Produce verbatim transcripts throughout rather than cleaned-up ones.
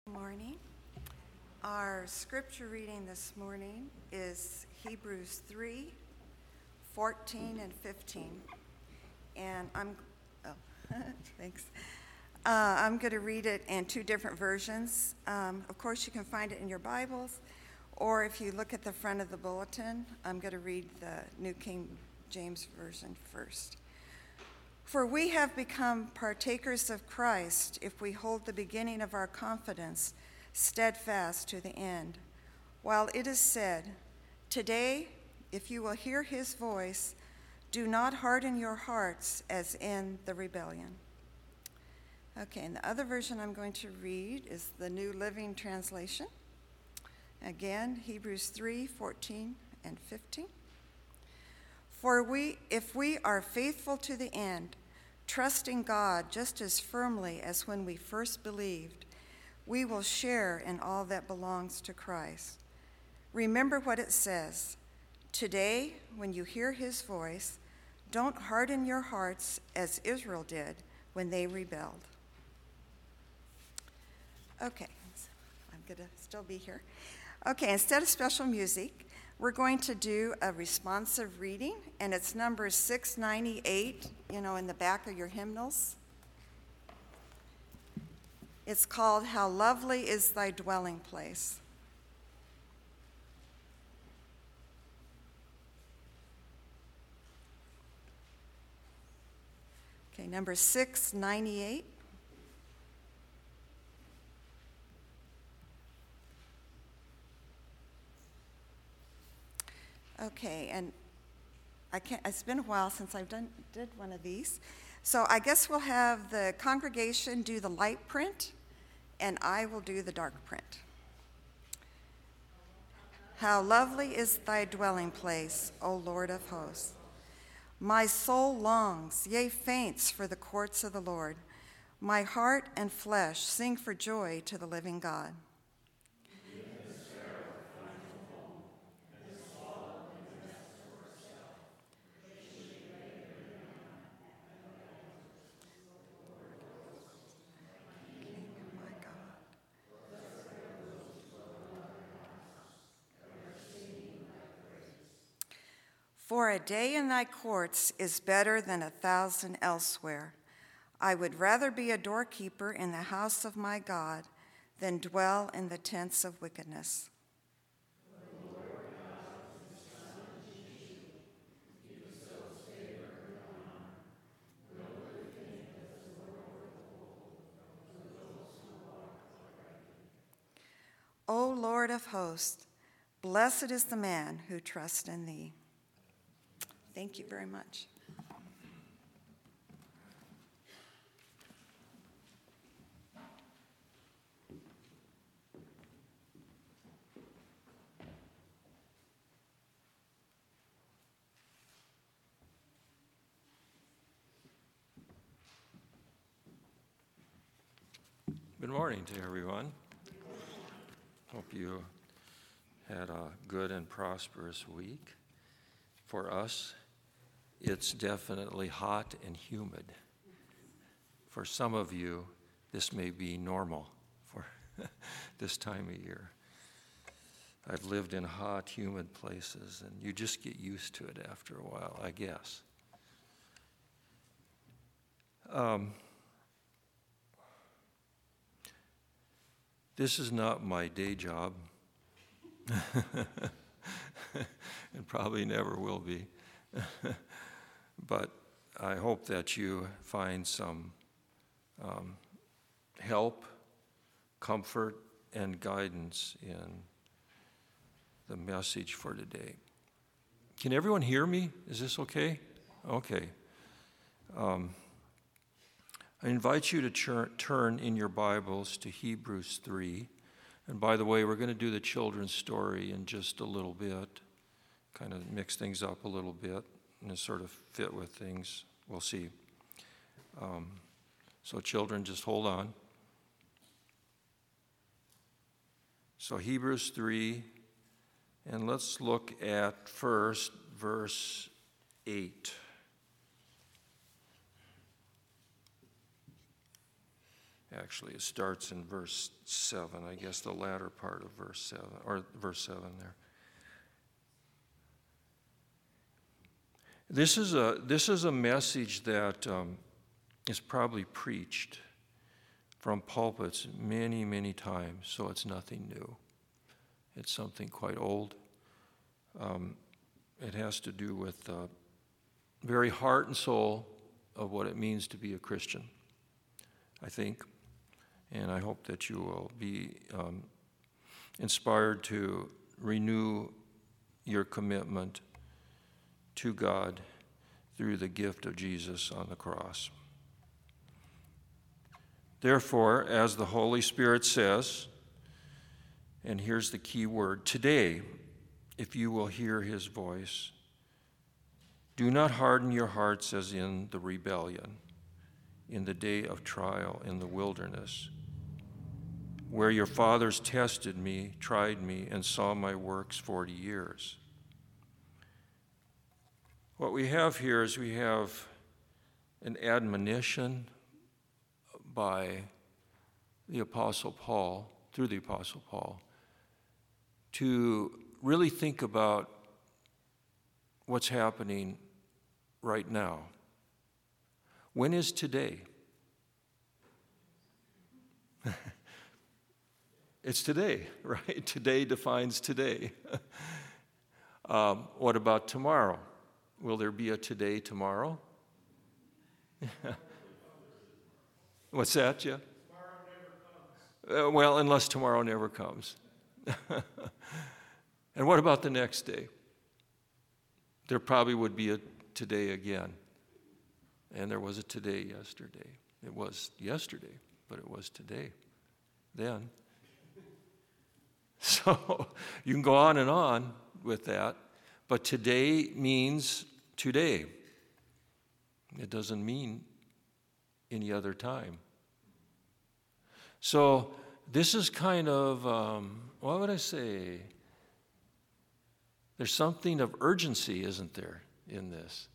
Good morning. Our scripture reading this morning is Hebrews three, fourteen and fifteen. And I'm, oh, thanks. Uh, I'm going to read it in two different versions. Um, of course, you can find it in your Bibles, or if you look at the front of the bulletin, I'm going to read the New King James Version first. For we have become partakers of Christ if we hold the beginning of our confidence steadfast to the end. While it is said, "Today, if you will hear his voice, do not harden your hearts as in the rebellion." Okay, and the other version I'm going to read is the New Living Translation. Again, Hebrews three, fourteen and fifteen. For we, if we are faithful to the end, trusting God just as firmly as when we first believed, we will share in all that belongs to Christ. Remember what it says, "Today, when you hear his voice, don't harden your hearts as Israel did when they rebelled." Okay, I'm going to still be here. Okay, instead of special music, we're going to do a responsive reading, and it's number six ninety-eight, you know, in the back of your hymnals. It's called "How Lovely is Thy Dwelling Place." Okay, number six ninety-eight. Okay, and I can't, it's been a while since I've done did one of these. So I guess we'll have the congregation do the light print, and I will do the dark print. How lovely is thy dwelling place, O Lord of hosts. My soul longs, yea, faints for the courts of the Lord. My heart and flesh sing for joy to the living God. For a day in thy courts is better than a thousand elsewhere. I would rather be a doorkeeper in the house of my God than dwell in the tents of wickedness. O Lord of hosts, blessed is the man who trusts in thee. Thank you very much. Good morning to everyone. Hope you had a good and prosperous week. For us, it's definitely hot and humid. For some of you, this may be normal for this time of year. I've lived in hot, humid places, and you just get used to it after a while, I guess. Um, this is not my day job, and probably never will be. But I hope that you find some um, help, comfort, and guidance in the message for today. Can everyone hear me? Is this okay? Okay. Um, I invite you to chur- turn in your Bibles to Hebrews three. And by the way, we're going to do the children's story in just a little bit, kind of mix things up a little bit and sort of fit with things. We'll see. Um, so children, just hold on. So Hebrews three, and let's look at first verse eight. Actually, it starts in verse seven, I guess the latter part of verse seven, or verse seven there. This is a, this is a message that um, is probably preached from pulpits many, many times, so it's nothing new. It's something quite old. Um, it has to do with the very heart and soul of what it means to be a Christian, I think. And I hope that you will be um, inspired to renew your commitment to God through the gift of Jesus on the cross. Therefore, as the Holy Spirit says, and here's the key word, today, if you will hear his voice, do not harden your hearts as in the rebellion, in the day of trial in the wilderness, where your fathers tested me, tried me, and saw my works forty years. What we have here is we have an admonition by the Apostle Paul, through the Apostle Paul, to really think about what's happening right now. When is today? It's today, right? Today defines today. um, what about tomorrow? Will there be a today tomorrow? What's that, Jeff? Tomorrow never comes. Uh, well, unless tomorrow never comes. And what about the next day? There probably would be a today again. And there was a today yesterday. It was yesterday, but it was today then. So you can go on and on with that, but today means today. It doesn't mean any other time. So this is kind of, um, what would I say? There's something of urgency, isn't there, in this?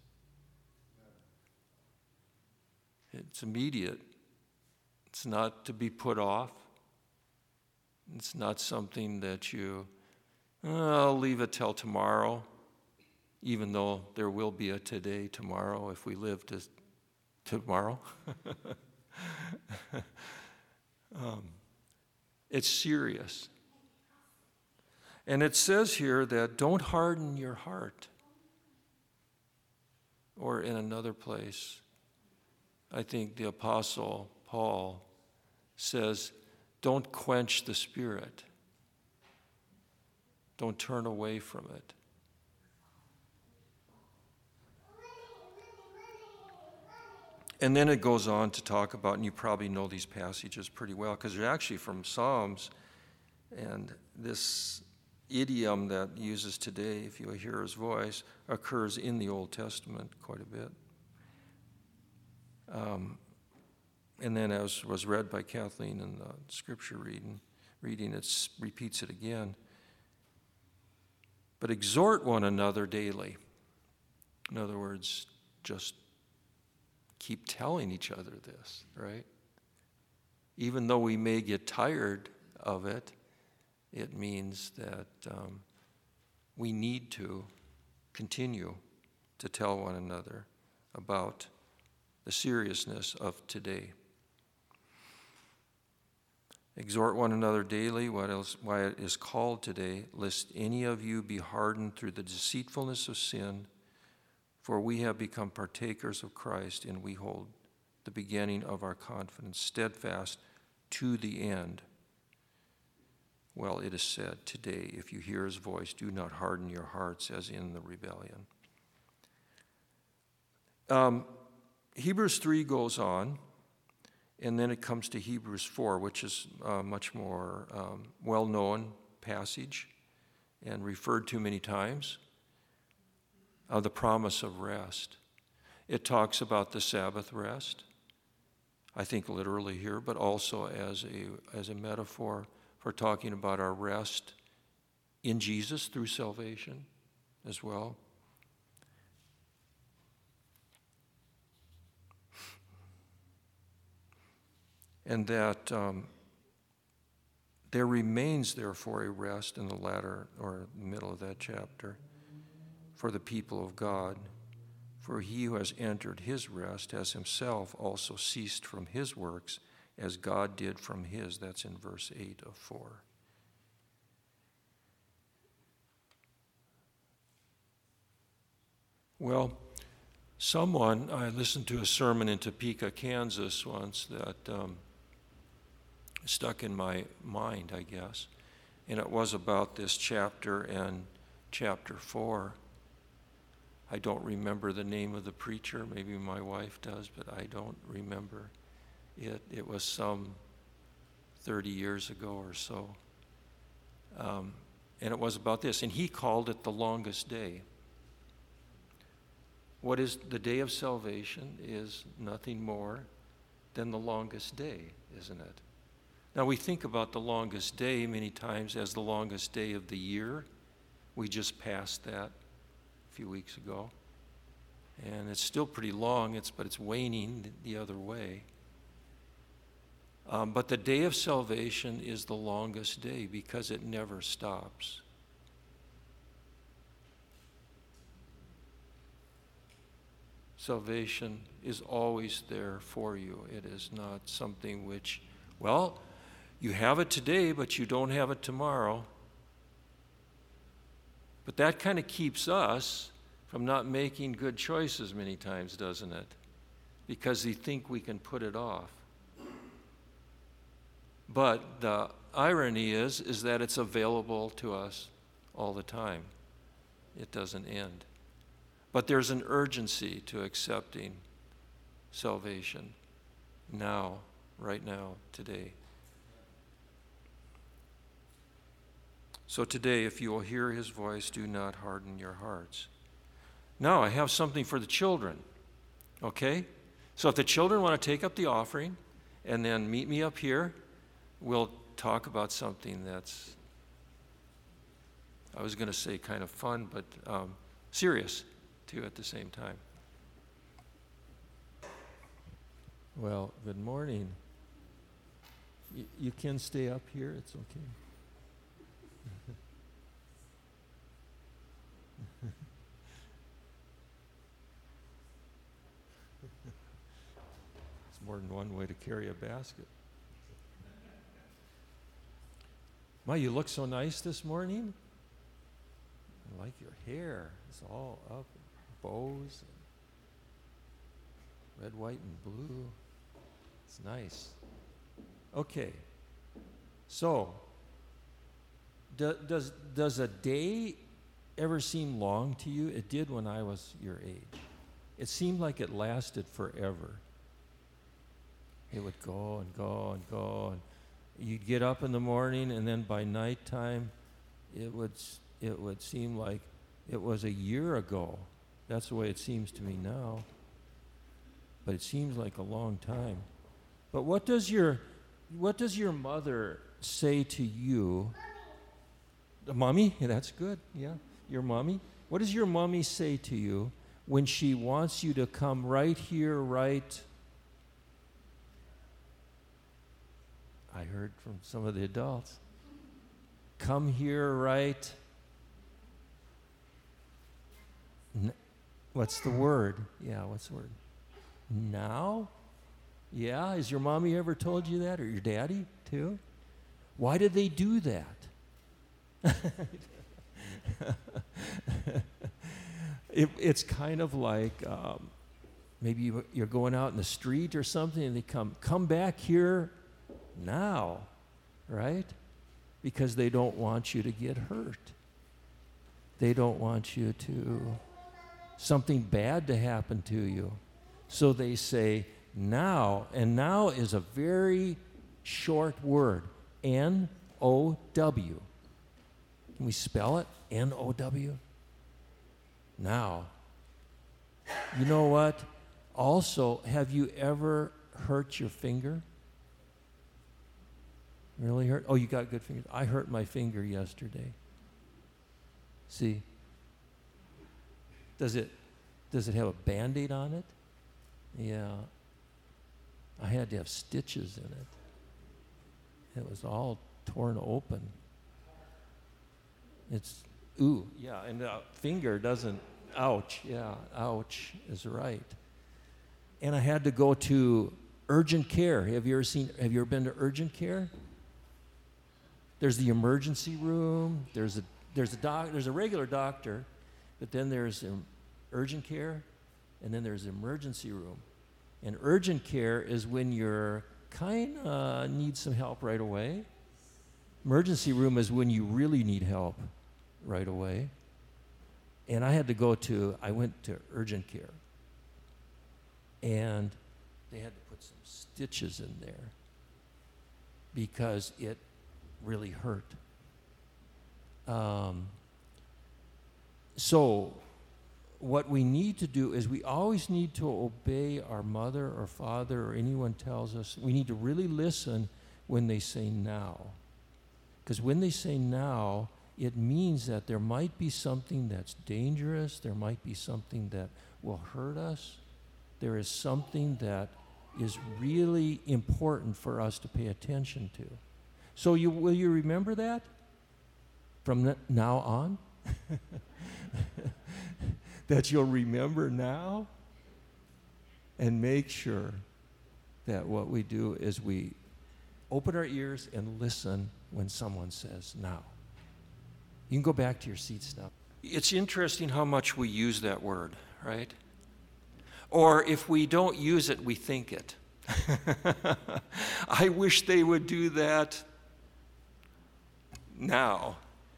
It's immediate. It's not to be put off. It's not something that you, oh, I'll leave it till tomorrow, even though there will be a today tomorrow if we live to tomorrow. um, it's serious. And it says here that don't harden your heart. Or in another place, I think the Apostle Paul says, don't quench the Spirit. Don't turn away from it. And then it goes on to talk about, and you probably know these passages pretty well, because they're actually from Psalms, and this idiom that uses today, if you hear his voice, occurs in the Old Testament quite a bit. Um, and then as was read by Kathleen in the scripture reading, reading it repeats it again. But exhort one another daily. In other words, just keep telling each other this, right? Even though we may get tired of it, it means that um, we need to continue to tell one another about the seriousness of today. Exhort one another daily, what else, why it is called today, lest any of you be hardened through the deceitfulness of sin, for we have become partakers of Christ, and we hold the beginning of our confidence steadfast to the end. Well, it is said, today, if you hear his voice, do not harden your hearts as in the rebellion. Um, Hebrews three goes on, and then it comes to Hebrews four, which is a much more um, well-known passage and referred to many times, of the promise of rest. It talks about the Sabbath rest, I think literally here, but also as a, as a metaphor for talking about our rest in Jesus through salvation as well. and that um, there remains therefore a rest in the latter or middle of that chapter for the people of God. For he who has entered his rest has himself also ceased from his works as God did from his. That's in verse eight of four. Well, someone, I listened to a sermon in Topeka, Kansas once that um, stuck in my mind, I guess. And it was about this chapter and chapter four. I don't remember the name of the preacher. Maybe my wife does, but I don't remember it. It was some thirty years ago or so. Um, and it was about this. And he called it the longest day. What is the day of salvation is nothing more than the longest day, isn't it? Now, we think about the longest day many times as the longest day of the year. We just passed that a few weeks ago. And it's still pretty long, it's, but it's waning the other way. Um, but the day of salvation is the longest day because it never stops. Salvation is always there for you. It is not something which, well, you have it today, but you don't have it tomorrow. But that kind of keeps us from not making good choices many times, doesn't it? Because we think we can put it off. But the irony is, is that it's available to us all the time. It doesn't end. But there's an urgency to accepting salvation now, right now, today. So today, if you will hear his voice, do not harden your hearts. Now, I have something for the children, okay? So if the children want to take up the offering and then meet me up here, we'll talk about something that's, I was going to say kind of fun, but um, serious too at the same time. Well, good morning. You, you can stay up here, it's okay. It's more than one way to carry a basket. My, you look so nice this morning. I like your hair. It's all up, bows, and red, white, and blue. It's nice. Okay. So, do, does does a day ever seem long to you? It did when I was your age. It seemed like it lasted forever. It would go and go and go, and you'd get up in the morning, and then by nighttime, it would it would seem like it was a year ago. That's the way it seems to me now. But it seems like a long time. But what does your what does your mother say to you? The mommy? Yeah, that's good. Yeah, your mommy. What does your mommy say to you when she wants you to come right here, right? I heard from some of the adults. Come here, right? N- what's the word? Yeah, what's the word? Now? Yeah, has your mommy ever told you that, or your daddy too? Why did they do that? it, it's kind of like um, maybe you, you're going out in the street or something, and they come, come back here now, right? Because they don't want you to get hurt. They don't want you to, something bad to happen to you. So they say now, and now is a very short word, N O W. Can we spell it? N O W? Now. You know what? Also, have you ever hurt your finger? Really hurt? Oh, you got good fingers. I hurt my finger yesterday. See? Does it does it have a Band-Aid on it? Yeah. I had to have stitches in it. It was all torn open. It's, ooh, yeah, and the finger doesn't, ouch, yeah, ouch is right. And I had to go to urgent care. Have you ever seen, have you ever been to urgent care? There's the emergency room, there's a, there's a doc, there's a regular doctor, but then there's um, urgent care, and then there's emergency room. And urgent care is when you're kind of need some help right away. Emergency room is when you really need help right away. And I had to go to, I went to urgent care. And they had to put some stitches in there because it really hurt. Um, so what we need to do is we always need to obey our mother or father or anyone tells us. We need to really listen when they say now. Because when they say now, it means that there might be something that's dangerous. There might be something that will hurt us. There is something that is really important for us to pay attention to. So you, will you remember that from now on? That you'll remember now and make sure that what we do is we open our ears and listen when someone says now. You can go back to your seats now. It's interesting how much we use that word, right? Or if we don't use it, we think it. I wish they would do that now.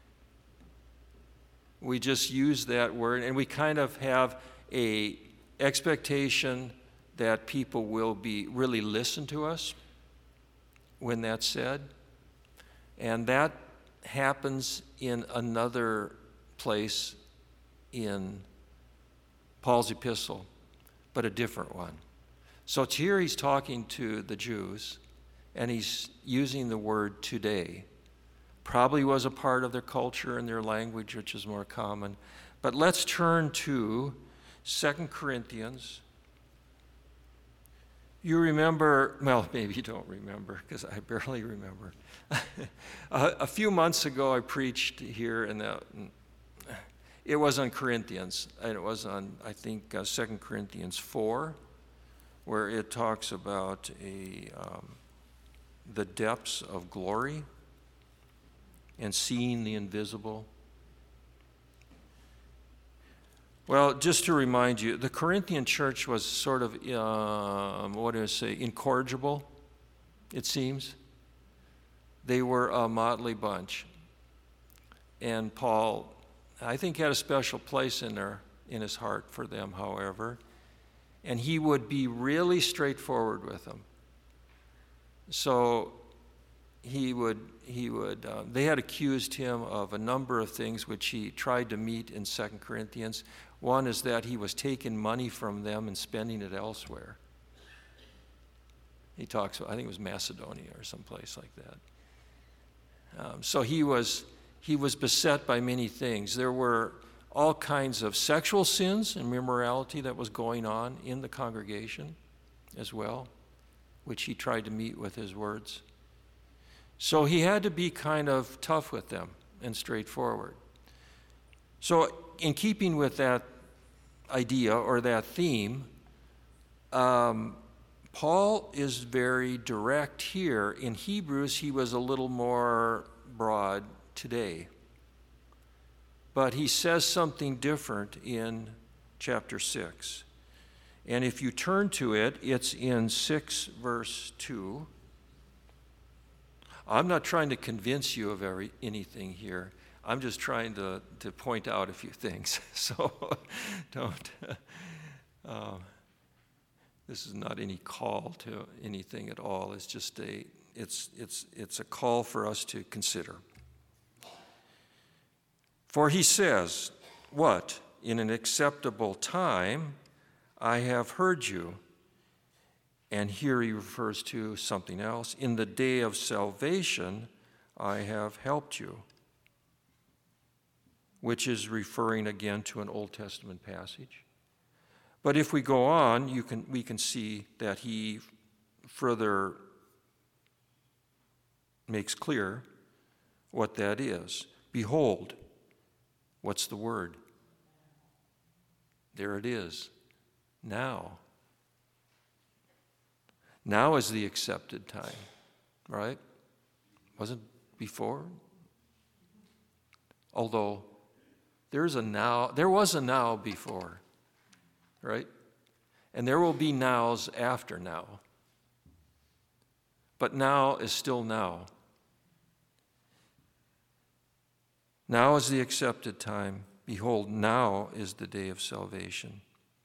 We just use that word, and we kind of have a expectation that people will be really listen to us when that's said. And that happens in another place in Paul's epistle, but a different one. So here he's talking to the Jews, and he's using the word today. Probably was a part of their culture and their language, which is more common. But let's turn to Second Corinthians. You remember, well, maybe you don't remember, because I barely remember. a, a few months ago, I preached here, and it was on Corinthians, and it was on, I think, uh, Second Corinthians four, where it talks about a um, the depths of glory and seeing the invisible. Well, just to remind you, the Corinthian church was sort of, um, what do I say, incorrigible, it seems. They were a motley bunch. And Paul, I think, had a special place in there, in his heart for them, however. And he would be really straightforward with them. So he would, he would, uh, they had accused him of a number of things which he tried to meet in Second Corinthians. One is that he was taking money from them and spending it elsewhere. He talks about, I think it was Macedonia or someplace like that. Um, so he was, he was beset by many things. There were all kinds of sexual sins and immorality that was going on in the congregation as well, which he tried to meet with his words. So he had to be kind of tough with them and straightforward. So in keeping with that idea or that theme, um, Paul is very direct here. In Hebrews, he was a little more broad today. But he says something different in chapter six. And if you turn to it, it's in six verse two. I'm not trying to convince you of every, anything here. I'm just trying to, to point out a few things. So don't, uh, this is not any call to anything at all. It's just a, it's, it's, it's a call for us to consider. For he says, what? In an acceptable time I have heard you. And here he refers to something else. In the day of salvation I have helped you. Which is referring again to an Old Testament passage. But if we go on, you can, we can see that he further makes clear what that is. Behold, what's the word? There it is. Now. Now is the accepted time, right? Wasn't before? Although there's a now, there was a now before, right? And there will be nows after now. But now is still now. Now is the accepted time. Behold, now is the day of salvation.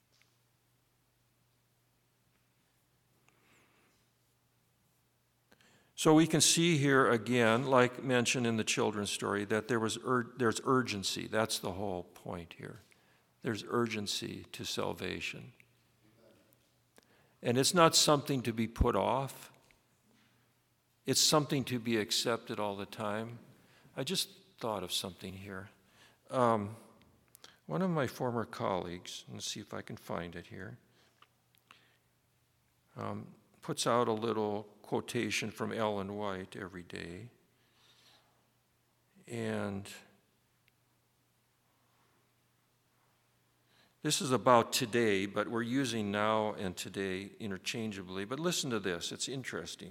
So we can see here again, like mentioned in the children's story, that there was ur- there's urgency. That's the whole point here. There's urgency to salvation. And it's not something to be put off. It's something to be accepted all the time. I just thought of something here. Um, one of my former colleagues, let's see if I can find it here, um, puts out a little quotation from Ellen White every day. And this is about today, but we're using now and today interchangeably. But listen to this, it's interesting.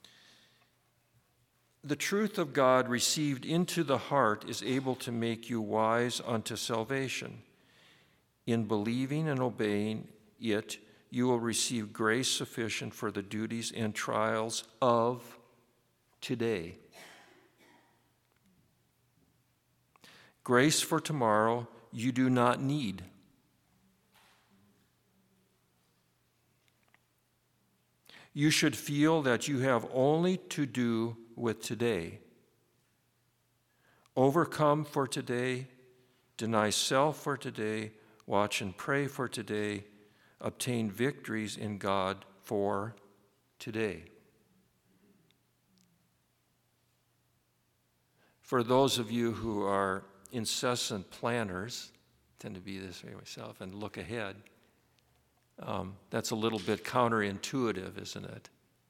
The truth of God received into the heart is able to make you wise unto salvation. In believing and obeying it, you will receive grace sufficient for the duties and trials of today. Grace for tomorrow you do not need. You should feel that you have only to do with today. Overcome for today, deny self for today, watch and pray for today, obtain victories in God for today. For those of you who are incessant planners, I tend to be this way myself, and look ahead, um, that's a little bit counterintuitive, isn't it?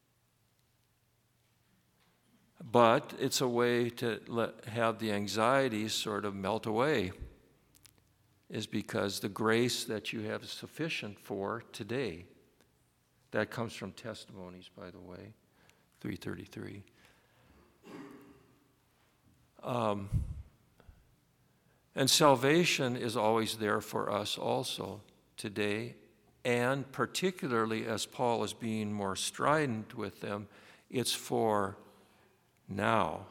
But it's a way to let, have the anxieties sort of melt away, is because the grace that you have is sufficient for today. That comes from Testimonies, by the way, three thirty-three. Um, and salvation is always there for us also today, and particularly as Paul is being more strident with them, it's for now.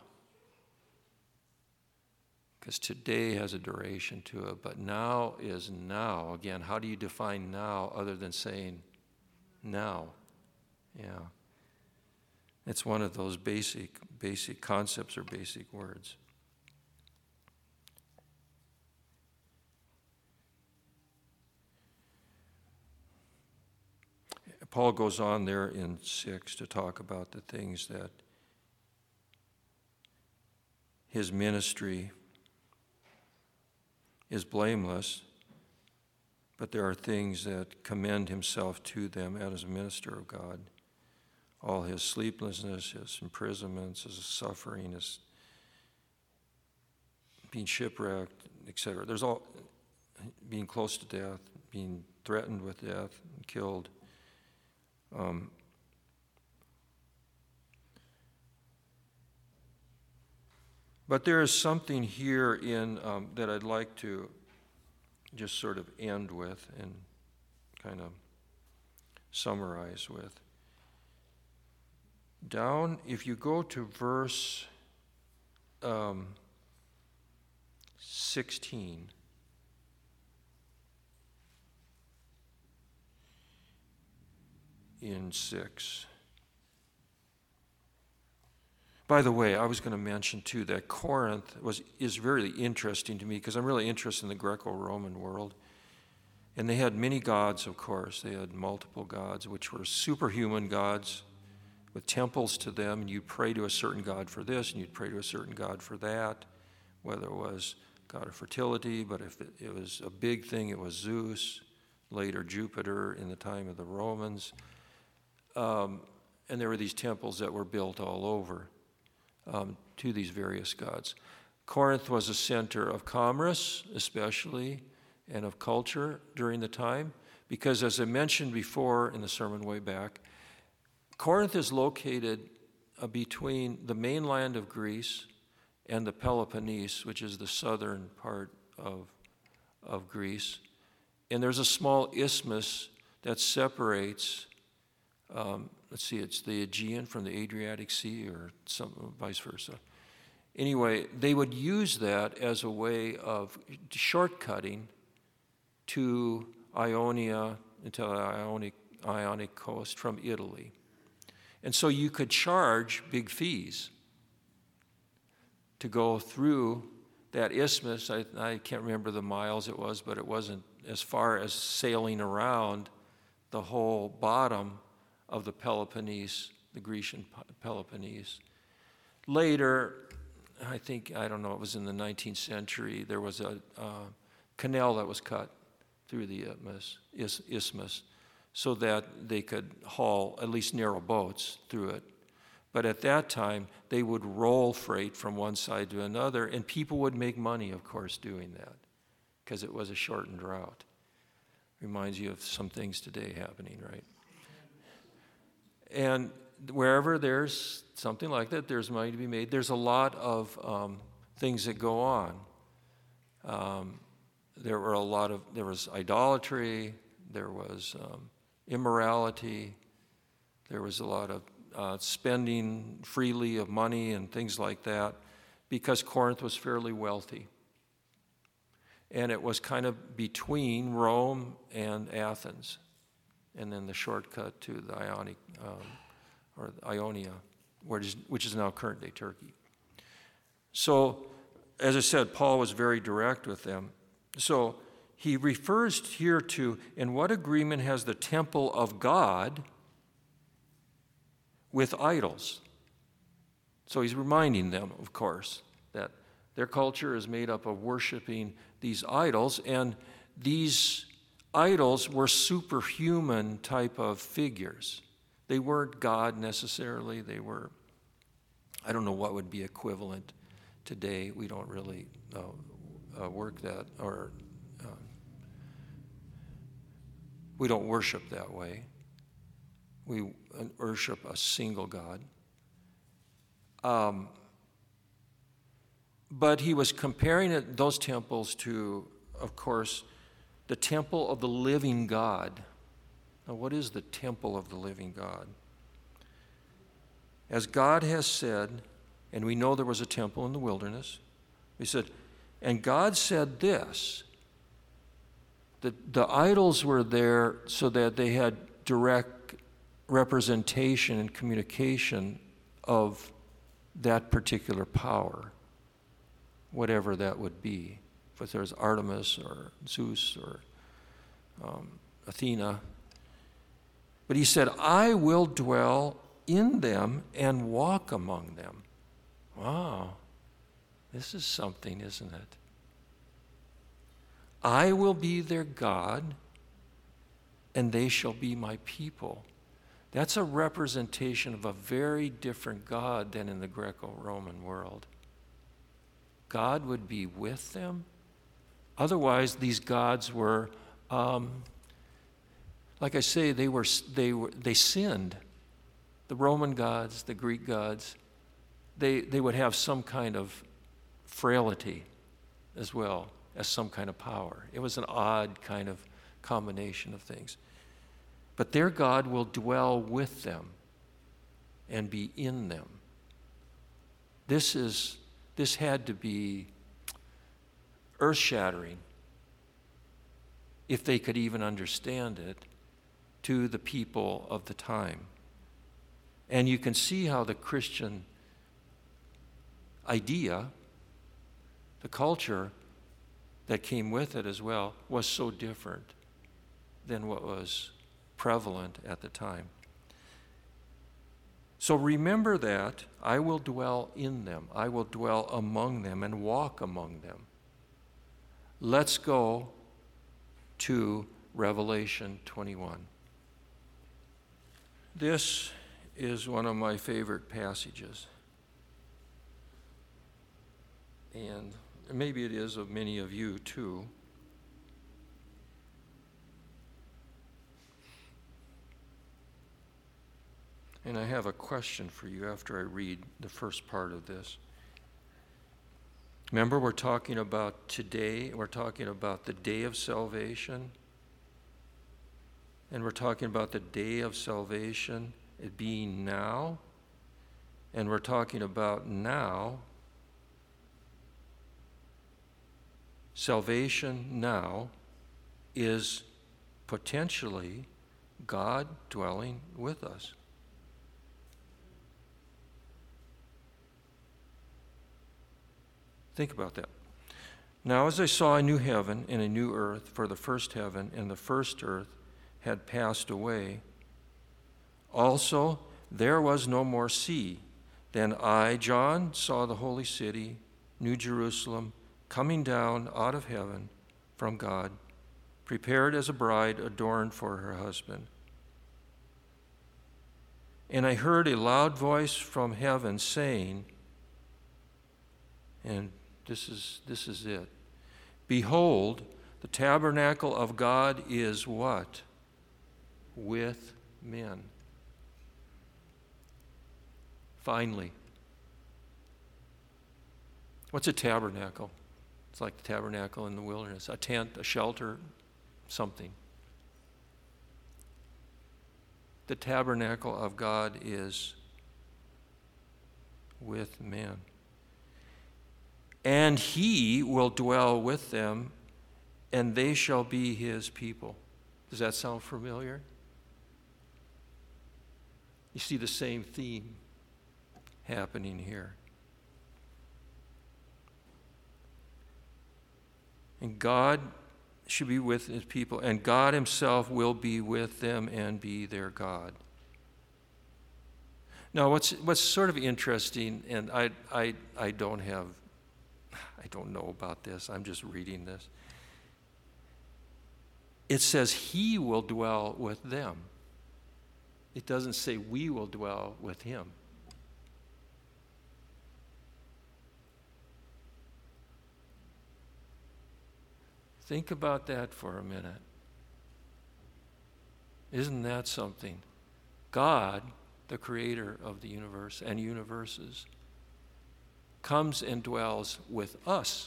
Because today has a duration to it, but now is now. Again, how do you define now other than saying now? Yeah. It's one of those basic, basic concepts or basic words. Paul goes on there in six to talk about the things that his ministry is blameless, but there are things that commend himself to them as a minister of God. All his sleeplessness, his imprisonments, his suffering, his being shipwrecked, et cetera. There's all being close to death, being threatened with death, and killed. Um, But there is something here in um, that I'd like to just sort of end with and kind of summarize with. Down, if you go to verse um, sixteen, in six. By the way, I was going to mention too that Corinth was is very interesting to me because I'm really interested in the Greco-Roman world. And they had many gods, of course. They had multiple gods, which were superhuman gods with temples to them, and you'd pray to a certain god for this, and you'd pray to a certain god for that, whether it was god of fertility, but if it, it was a big thing, it was Zeus, later Jupiter in the time of the Romans. Um, and there were these temples that were built all over um, to these various gods. Corinth was a center of commerce, especially, and of culture during the time, because as I mentioned before in the sermon way back, Corinth is located uh, between the mainland of Greece and the Peloponnese, which is the southern part of, of Greece. And there's a small isthmus that separates, um, let's see, it's the Aegean from the Adriatic Sea, or some vice versa. Anyway, they would use that as a way of shortcutting to Ionia, into the Ionic, Ionic coast from Italy. And so you could charge big fees to go through that isthmus. I, I can't remember the miles it was, but it wasn't as far as sailing around the whole bottom of the Peloponnese, the Grecian Peloponnese. Later, I think, I don't know, it was in the nineteenth century, there was a uh, canal that was cut through the isthmus, isthmus so that they could haul at least narrow boats through it. But at that time, they would roll freight from one side to another, and people would make money, of course, doing that, because it was a shortened route. Reminds you of some things today happening, right? And wherever there's something like that, there's money to be made. There's a lot of um, things that go on. Um, there were a lot of, there was idolatry, there was um, immorality, there was a lot of uh, spending freely of money and things like that, because Corinth was fairly wealthy. And it was kind of between Rome and Athens, and then the shortcut to the Ionic, um, or Ionia, which is, which is now current-day Turkey. So, as I said, Paul was very direct with them. So he refers here to, in what agreement has the temple of God with idols? So he's reminding them, of course, that their culture is made up of worshiping these idols, and these idols were superhuman type of figures. They weren't God necessarily. They were, I don't know what would be equivalent today. We don't really uh, uh, work that, or uh, we don't worship that way. We worship a single God. Um, but he was comparing it, those temples to, of course, the temple of the living God. Now, what is the temple of the living God? As God has said, and we know there was a temple in the wilderness, he said, and God said this, that the idols were there so that they had direct representation and communication of that particular power, whatever that would be. If there's Artemis or Zeus or um, Athena. But he said, I will dwell in them and walk among them. Wow, this is something, isn't it? I will be their God, and they shall be my people. That's a representation of a very different God than in the Greco-Roman world. God would be with them. Otherwise, these gods were, um, like I say, they were they were they sinned. The Roman gods, the Greek gods, they they would have some kind of frailty as well as some kind of power. It was an odd kind of combination of things. But their God will dwell with them and be in them. This is this had to be earth-shattering, if they could even understand it, to the people of the time. And you can see how the Christian idea, the culture that came with it as well, was so different than what was prevalent at the time. So remember that I will dwell in them, I will dwell among them and walk among them. Let's go to Revelation twenty-one. This is one of my favorite passages. And maybe it is of many of you too. And I have a question for you after I read the first part of this. Remember, we're talking about today, we're talking about the day of salvation. And we're talking about the day of salvation, it being now. And we're talking about now, salvation now is potentially God dwelling with us. Think about that. Now, as I saw a new heaven and a new earth, for the first heaven and the first earth had passed away. Also, there was no more sea. Then I, John, saw the holy city, New Jerusalem, coming down out of heaven from God, prepared as a bride adorned for her husband. And I heard a loud voice from heaven saying, and this is, this is it, behold, the tabernacle of God is what? With men. Finally. What's a tabernacle? It's like the tabernacle in the wilderness, a tent, a shelter, something. The tabernacle of God is with men. And he will dwell with them, and they shall be his people. Does that sound familiar? You see the same theme happening here. And God should be with his people, and God himself will be with them and be their God. Now, what's what's sort of interesting, and I I I don't have I don't know about this. I'm just reading this. It says he will dwell with them. It doesn't say we will dwell with him. Think about that for a minute. Isn't that something? God, the creator of the universe and universes, comes and dwells with us.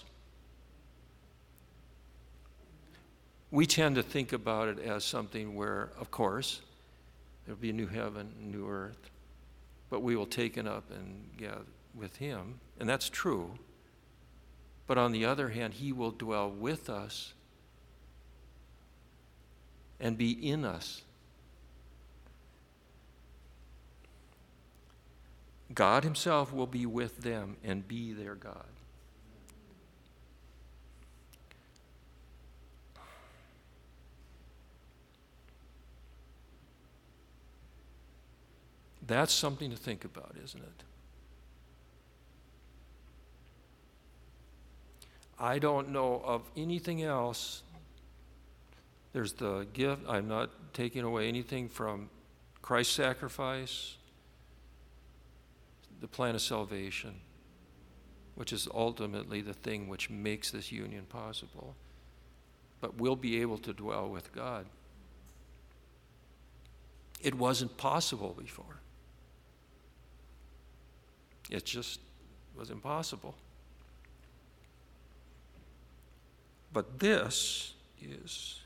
We tend to think about it as something where, of course, there'll be a new heaven, a new earth, but we will take it up and gather with him, and that's true. But on the other hand, he will dwell with us and be in us. God himself will be with them and be their God. That's something to think about, isn't it? I don't know of anything else. There's the gift. I'm not taking away anything from Christ's sacrifice, the plan of salvation, which is ultimately the thing which makes this union possible. But we'll be able to dwell with God. It wasn't possible before. It just was impossible. But this is,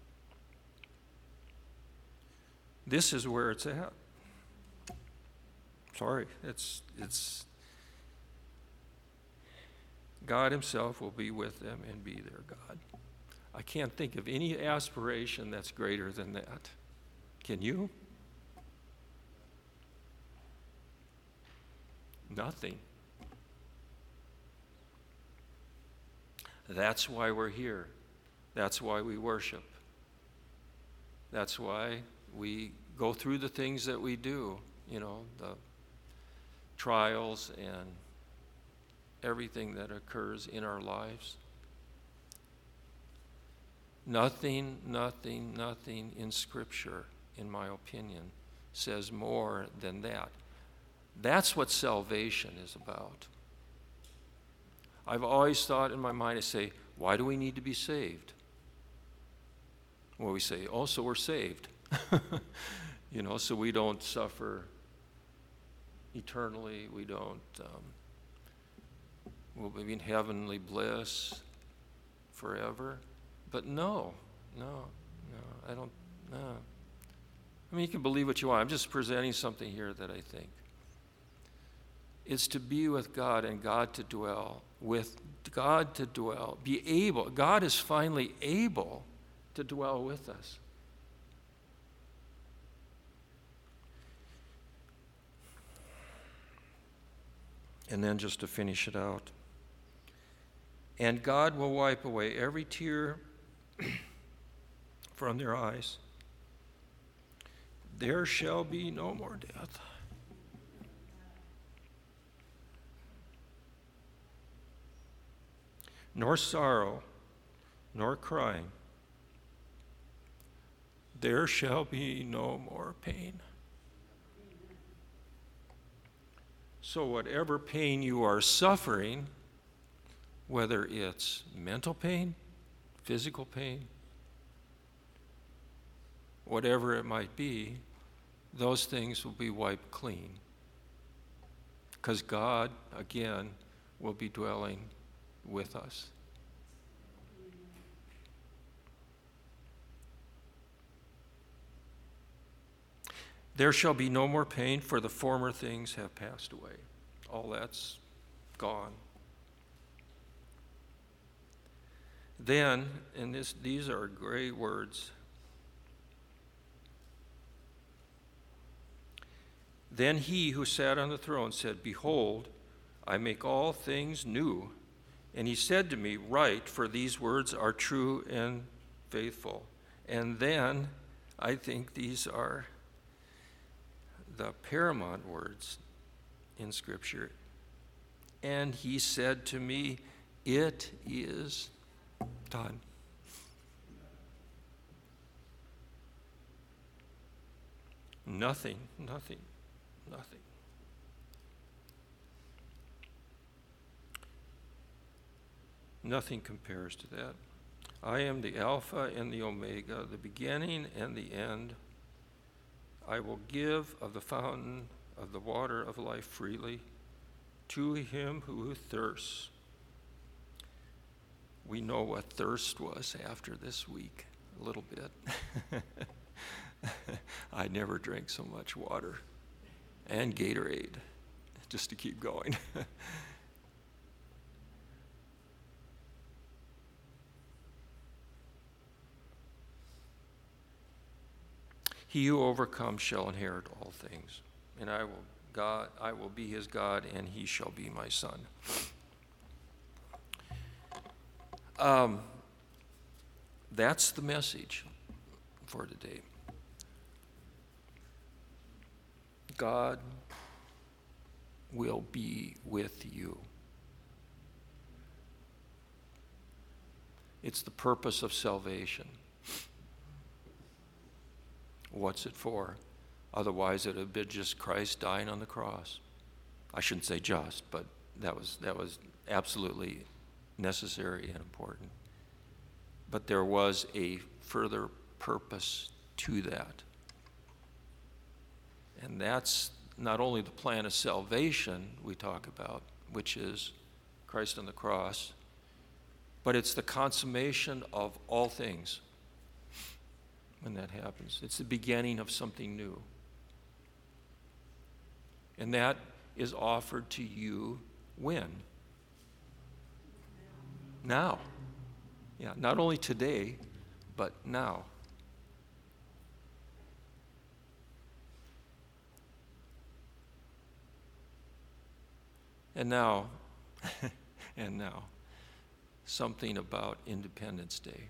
this is where it's at. Sorry, it's, it's, God himself will be with them and be their God. I can't think of any aspiration that's greater than that. Can you? Nothing. That's why we're here. That's why we worship. That's why we go through the things that we do, you know, the trials and everything that occurs in our lives. Nothing, nothing, nothing in Scripture, in my opinion, says more than that. That's what salvation is about. I've always thought in my mind, I say, why do we need to be saved? Well, we say, oh, so we're saved. You know, so we don't suffer eternally. We don't, um, we'll be in heavenly bliss forever. But no, no, no, I don't, no. I mean, you can believe what you want. I'm just presenting something here that I think. It's to be with God and God to dwell, with God to dwell, be able, God is finally able to dwell with us. And then just to finish it out. And God will wipe away every tear from their eyes. There shall be no more death. Nor sorrow, nor crying. There shall be no more pain. So whatever pain you are suffering, whether it's mental pain, physical pain, whatever it might be, those things will be wiped clean. Because God, again, will be dwelling with us. There shall be no more pain, for the former things have passed away. All that's gone. Then, and this, these are great words, then he who sat on the throne said, behold, I make all things new. And he said to me, write, for these words are true and faithful. And then, I think these are the paramount words in Scripture. And he said to me, it is done. Nothing, nothing, nothing. Nothing compares to that. I am the Alpha and the Omega, the beginning and the end. I will give of the fountain of the water of life freely to him who thirsts. We know what thirst was after this week, a little bit. I never drank so much water and Gatorade, just to keep going. He who overcomes shall inherit all things, and I will God I will be his God, and he shall be my son. Um, that's the message for today. God will be with you. It's the purpose of salvation. What's it for? Otherwise, it would have been just Christ dying on the cross. I shouldn't say just, but that was that was absolutely necessary and important. But there was a further purpose to that. And that's not only the plan of salvation we talk about, which is Christ on the cross, but it's the consummation of all things. When that happens, it's the beginning of something new. And that is offered to you when? Now. Yeah, not only today, but now. And now, and now, something about Independence Day.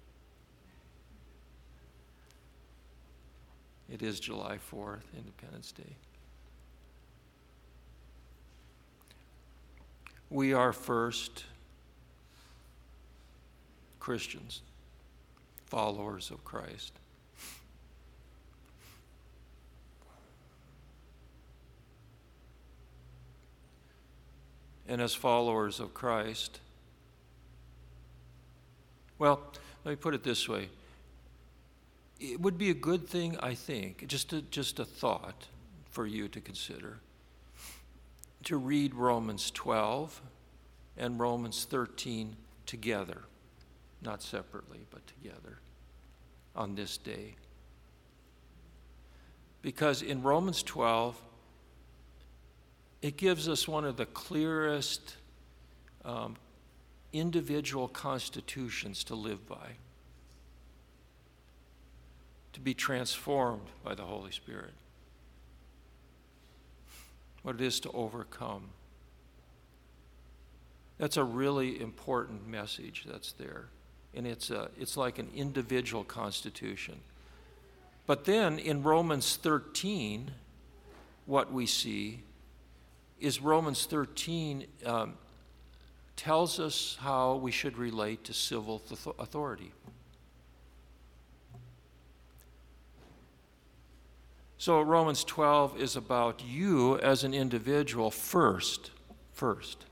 It is July fourth, Independence Day. We are first Christians, followers of Christ. and as followers of Christ. Well, let me put it this way. It would be a good thing, I think, just a, just a thought for you to consider, to read Romans twelve and Romans thirteen together, not separately, but together on this day. Because in Romans twelve, it gives us one of the clearest um, individual constitutions to live by, to be transformed by the Holy Spirit, what it is to overcome. That's a really important message that's there. And it's, a, it's like an individual constitution. But then in Romans thirteen, what we see is Romans thirteen um, tells us how we should relate to civil authority. So Romans twelve is about you as an individual first, first.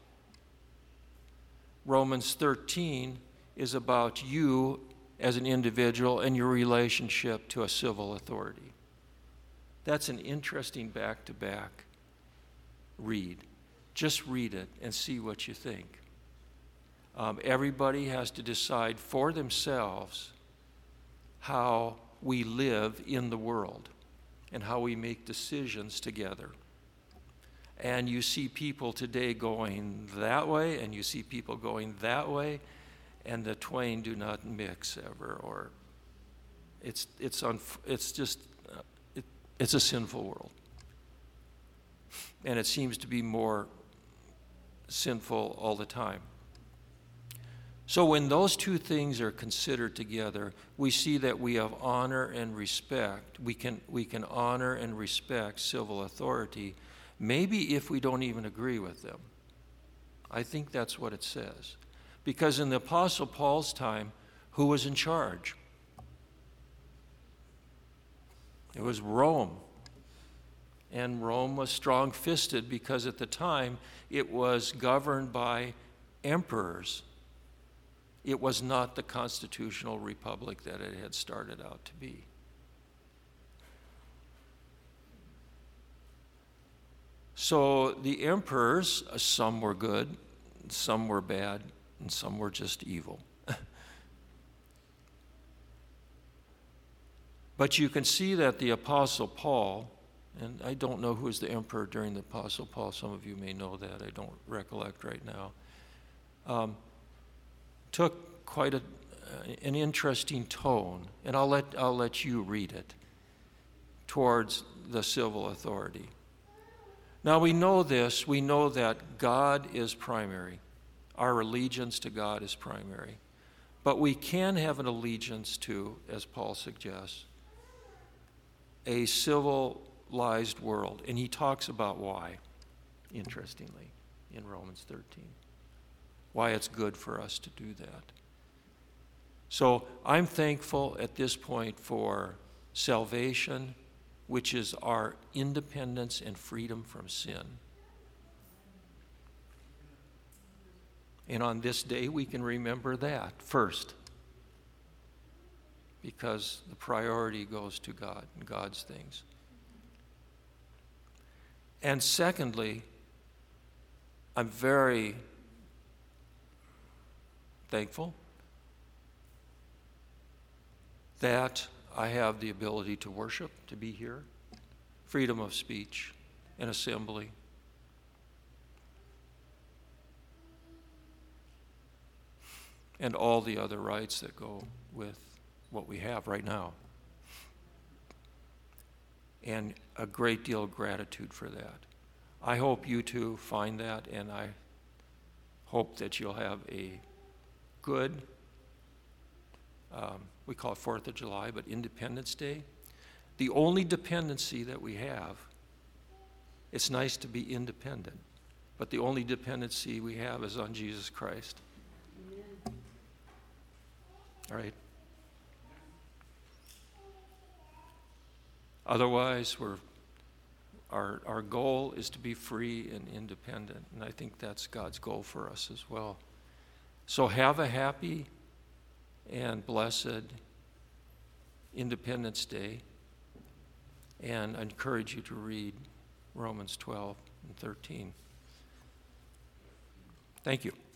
Romans thirteen is about you as an individual and your relationship to a civil authority. That's an interesting back-to-back read. Just read it and see what you think. Um, everybody has to decide for themselves how we live in the world and how we make decisions together. And you see people today going that way, and you see people going that way, and the twain do not mix ever, or it's it's unf- it's just uh, it, it's a sinful world, and it seems to be more sinful all the time. So when those two things are considered together, we see that we have honor and respect. We can we can honor and respect civil authority, maybe if we don't even agree with them. I think that's what it says. Because in the Apostle Paul's time, who was in charge? It was Rome. And Rome was strong-fisted because at the time it was governed by emperors. It was not the constitutional republic that it had started out to be. So the emperors, some were good, some were bad, and some were just evil. But you can see that the Apostle Paul, and I don't know who was the emperor during the Apostle Paul, some of you may know that, I don't recollect right now, um, took quite a, an interesting tone, and I'll let, I'll let you read it, towards the civil authority. Now we know this, we know that God is primary. Our allegiance to God is primary. But we can have an allegiance to, as Paul suggests, a civilized world. And he talks about why, interestingly, in Romans thirteen. Why it's good for us to do that. So I'm thankful at this point for salvation, which is our independence and freedom from sin. And on this day, we can remember that first, because the priority goes to God and God's things. And secondly, I'm very thankful that I have the ability to worship, to be here, freedom of speech and assembly. And all the other rights that go with what we have right now. And a great deal of gratitude for that. I hope you too find that, and I hope that you'll have a good, um, we call it Fourth of July, but Independence Day. The only dependency that we have, it's nice to be independent, but the only dependency we have is on Jesus Christ. All right. Otherwise, we're our, our goal is to be free and independent, and I think that's God's goal for us as well. So have a happy and blessed Independence Day, and I encourage you to read Romans twelve and thirteen. Thank you.